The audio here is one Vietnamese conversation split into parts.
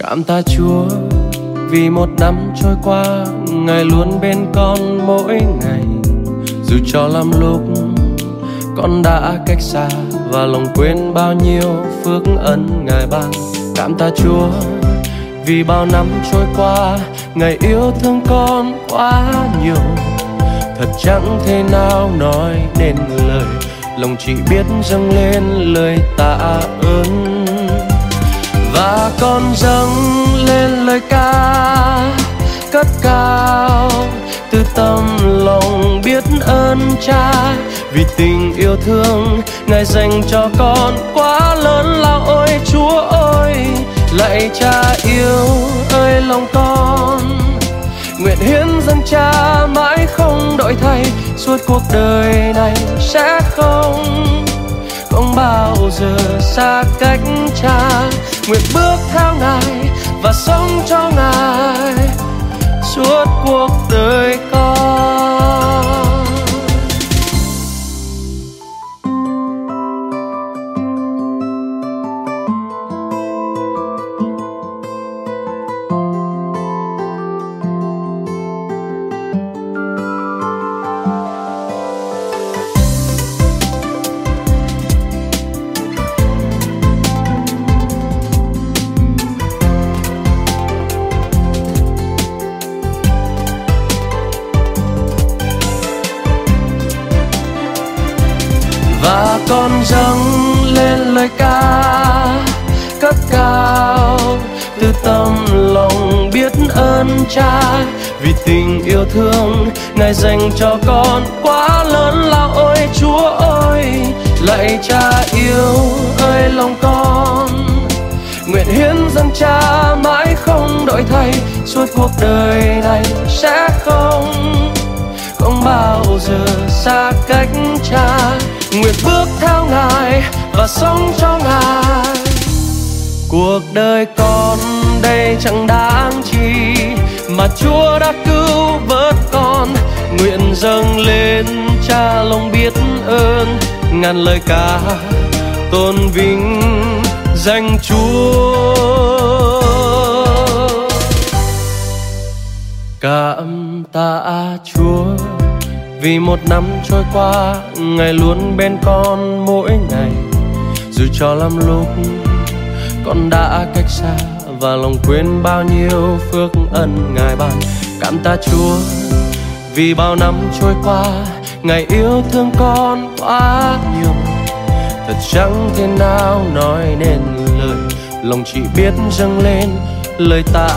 Cảm tạ Chúa vì một năm trôi qua, Ngài luôn bên con mỗi ngày. Dù cho lắm lúc con đã cách xa và lòng quên bao nhiêu phước ân Ngài ban. Cảm tạ Chúa vì bao năm trôi qua, Ngài yêu thương con quá nhiều. Thật chẳng thể nào nói nên lời, lòng chỉ biết dâng lên lời tạ ơn. Và con dâng lên lời ca cất cao từ tâm lòng biết ơn Cha, vì tình yêu thương Ngài dành cho con quá lớn lao. Ôi Chúa ơi, lạy Cha yêu ơi lòng con, nguyện hiến dâng Cha mãi không đổi thay. Suốt cuộc đời này sẽ không bao giờ xa cách Cha. Nguyện bước theo Ngài và sống cho Ngài suốt cuộc đời con. Và con dâng lên lời ca cất cao từ tâm lòng biết ơn Cha, vì tình yêu thương Ngài dành cho con quá lớn lao. Ôi Chúa ơi, lạy Cha yêu ơi lòng con, nguyện hiến dâng Cha mãi không đổi thay. Suốt cuộc đời này sẽ không bao giờ xa cách Cha. Nguyện bước theo Ngài và sống cho Ngài. Cuộc đời con đây chẳng đáng chi, mà Chúa đã cứu vớt con. Nguyện dâng lên Cha lòng biết ơn, ngàn lời ca tôn vinh danh Chúa. Cảm tạ Chúa vì một năm trôi qua, Ngài luôn bên con mỗi ngày. Dù cho lắm lúc con đã cách xa và lòng quên bao nhiêu phước ân Ngài ban. Cảm tạ Chúa vì bao năm trôi qua, Ngài yêu thương con quá nhiều. Thật chẳng thể nào nói nên lời, lòng chỉ biết dâng lên lời tạ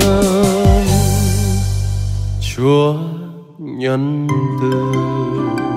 ơn Chúa nhân từ.